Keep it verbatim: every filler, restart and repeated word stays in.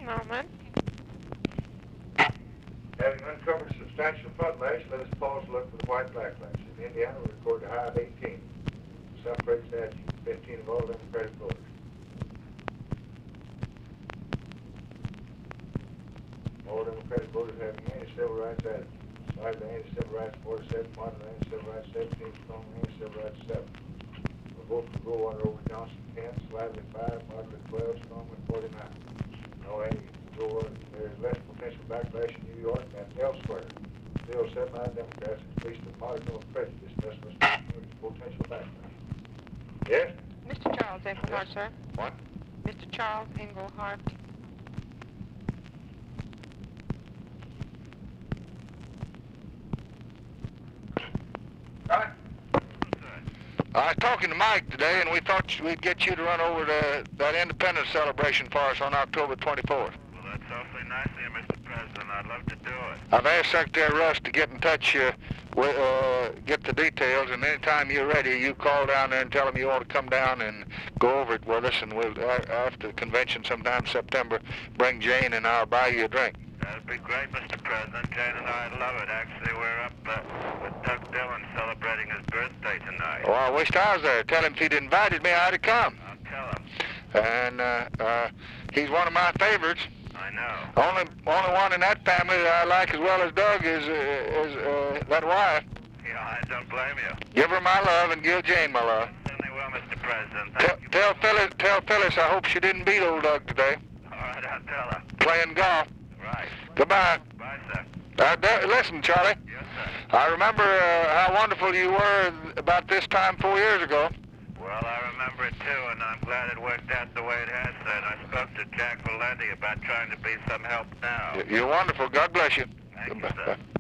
moment. Having uncovered substantial floodlights, let us pause to look for the white black lights. In Indiana, we record a high of eighteen. Self-praised statute, fifteen of all Democratic voters. All Democratic voters having anti-civil rights attitude. Slightly anti-civil rights forty-seven, moderate anti-civil rights seventeen, strong anti-civil rights seven. The vote for Goldwater over Johnson ten, slightly five, moderate twelve, strongly forty-nine. No anti-Goldwater. There is less potential backlash in New York than elsewhere. Still, seventy-nine Democrats, at least a modicum of prejudice, thus must potential backlash. Yes? Mister Charles Englehart, Yes. sir. What? Mister Charles Englehart. Right. I was talking to Mike today, and we thought we'd get you to run over to that Independence celebration for us on October twenty-fourth. Well, that's awfully nice of you, Mister President. I'd love to do it. I've asked Secretary Russ to get in touch, uh, with, uh, get the details, and anytime you're ready, you call down there and tell them you want to come down and go over it with us, and we'll, uh, after the convention sometime in September, bring Jane and I'll buy you a drink. That'd be great, Mister President. Jane and I'd love it. Actually, we're up uh, with Doug Dillon celebrating his birthday tonight. Oh, I wished I was there. Tell him if he'd invited me, I'd have come. I'll tell him. And uh, uh, he's one of my favorites. I know. Only only one in that family that I like as well as Doug is, uh, is uh, that wife. Yeah, I don't blame you. Give her my love and give Jane my love. Certainly will, Mister President. Tell, Thank you. tell Phyllis, tell Phyllis I hope she didn't beat old Doug today, All right, I'll tell her. playing golf. Right. Goodbye. Bye, sir. Uh, d- listen, Charlie, Yes, sir. I remember uh, how wonderful you were about this time four years ago. Well, I remember it too, and I'm glad it worked out the way it has, sir. And I spoke to Jack Valenti about trying to be some help now. You're wonderful. God bless you. Thank you, Goodbye. sir.